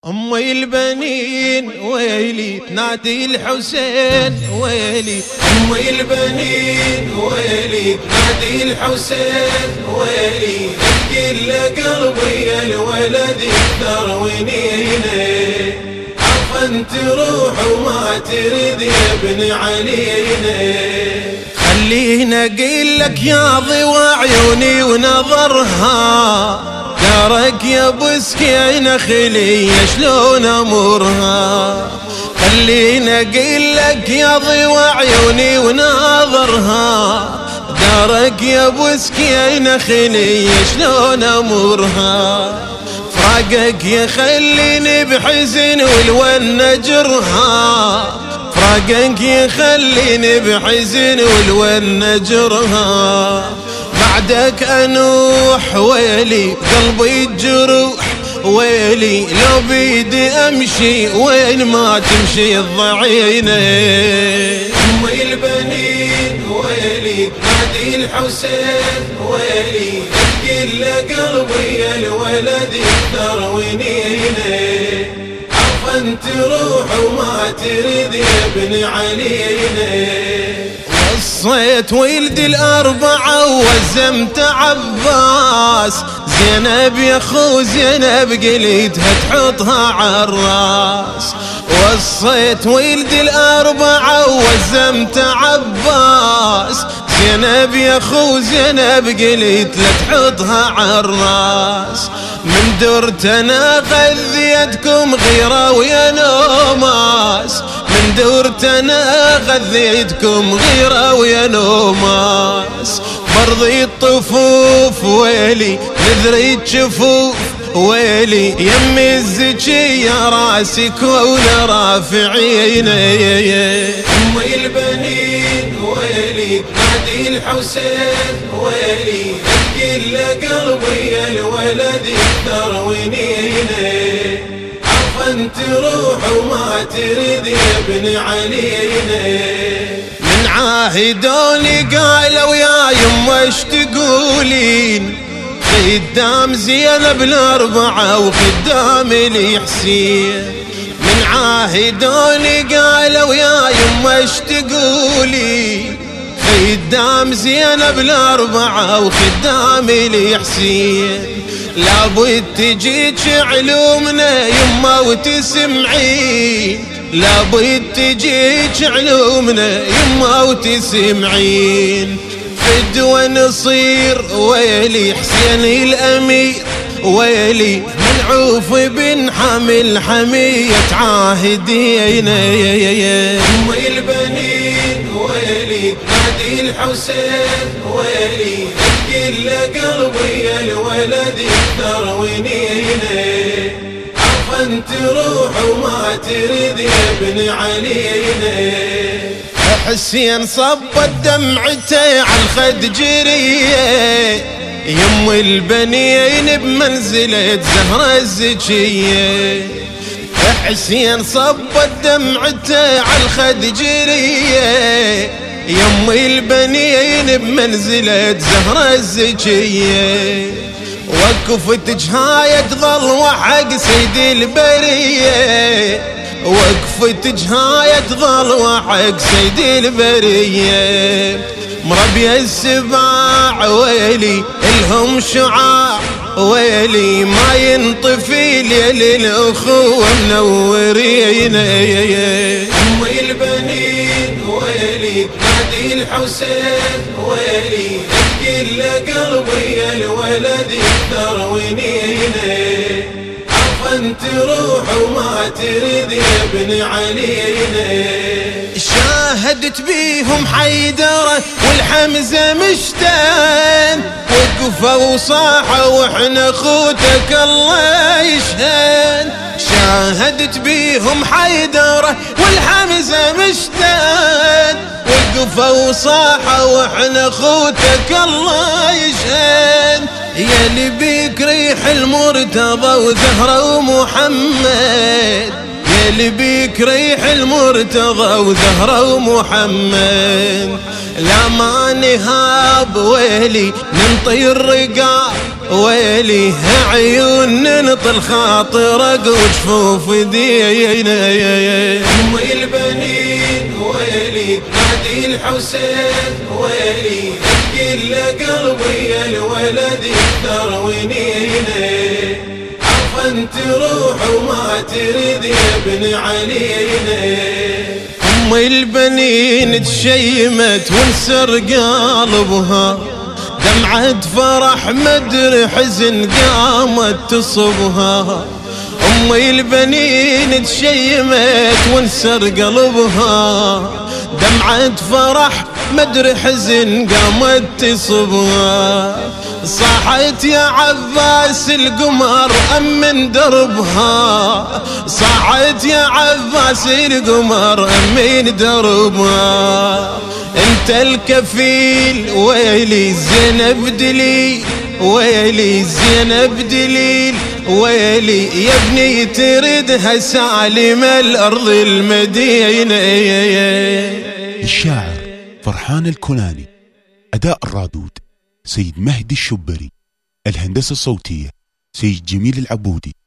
أمي البنين ويلي تنادي الحسين ويلي، أمي البنين ويلي تنادي الحسين ويلي، كل قلبي يا الولد يكثر ونيني، عفن تروح وما تريد يا ابن علينا. خلينا اقول لك يا ضوى عيوني ونظرها، دارك يا بسكينة خلي شلون امورها. خلينا اقول لك يا ضوى عيوني ونظرها، دارك يا بسكينة خلي شلون امورها. فراقك يخليني بحزن والون جرها، فراقك يخليني بحزن والون جرها. بعدك انوح ويلي قلبي الجروح ويلي، لو بيدي امشي وين ما تمشي الضعينه. امي البنين ويلي تنادي الحسين ويلي، كل قلبي يا الولد يكثر ونيني، عفن تروح وما تريد يا ابن علينا. وصيت ولدي الأربعة ووزمت عباس، زينب يا خو زينب قليتها تحطها عالراس. وصيت ولدي الأربعة ووزمت عباس، زينب يا خو زينب قليت لا تحطها عالراس. من درت انا غذيتكم غيرة ويا نوماس، من دورت انا غذيتكم غيرة ويا نوماس. برضي الطفوف ويلي نذري الجفوف ويلي، يمي الزكية راسي كون رافعين. امي البنين ويلي تنادي الحسين ويلي، كل قلبي يا الولد يكثر ونيني، عفن تروح وما تريد يا ابن علينا. من عاهدوني قالوا يا يما ايش تقولين، خدام زينب الأربعة وخدام لي حسين. من عاهدوني قالوا يا يما ايش تقولين، خدام زينب الأربعة وخدام لي حسين. لابد تجيك علومنا يما وتسمعين، لابد تجيك علومنا يما وتسمعين. فدوى نصير ويلي حسين الأمير ويلي، من عوف بن حمل حمية عاهدينا. أمي البنين ويلي تنادي الحسين ويلي، كل قلبي يا الولد يكثر ونيني، عفن تروح وما تريد يا ابن علينا. حسين صبت دمعته عالخد جريه، يم البنين بمنزلة زهرة الزكية. حسين صبت دمعته عالخد جريه، يم البنين بمنزلة زهرة الزكية. وقفت جهاية ظلوة حق سيد البرية، وقفت جهاية ظلوة حق سيد البرية. مربي السباع ويلي الهم شعاع ويلي، ما ينطفي ليل الأخوة منورين. أمي البنين ويلي تنادي الحسين ويلي، كل قلبي يا الولد يكثر ونيني، عفن تروح وما تريد يا ابن علينا. شاهدت بيهم حيدرة والحمزة مشتان، وقفوا وصاحوا واحنا خوتك الله يشهد. شاهدت بيهم حيدرة والحمزة مشتان، وقفوا وصاحوا واحنا خوتك الله يشهد. يا اللي بيك ريح المرتضى وزهرة ومحمد، يا اللي بيك ريح المرتضى وزهرة ومحمد. لا ما نهاب ويلي ننطي الرقاب ويلي عيون ننطل خاطرك وجفوف دينا. أم البنين ويلي تنادي الحسين ويلي كل قلبي يا الولد يكثر ونينه عفن تروح وما تريد يا ابن علينا. أم البنين تشيمت وانسر قلبها دمعة فرح مدري حزن قامت تصبها. أم البنين تشيمت وانسر قلبها دمعة فرح مدري حزن قامت تصبها. صاحت يا عباس القمر أمن دربها صاحت يا عباس القمر أمن دربها. انت الكفيل ويلي زينب دليل ويلي زينب دليل ويلي يا ابني تردها سالمة الأرض المدينة. الشاعر فرحان الكناني، أداء الرادود سيد مهدي الشبري، الهندسة الصوتية سيد جميل العبودي.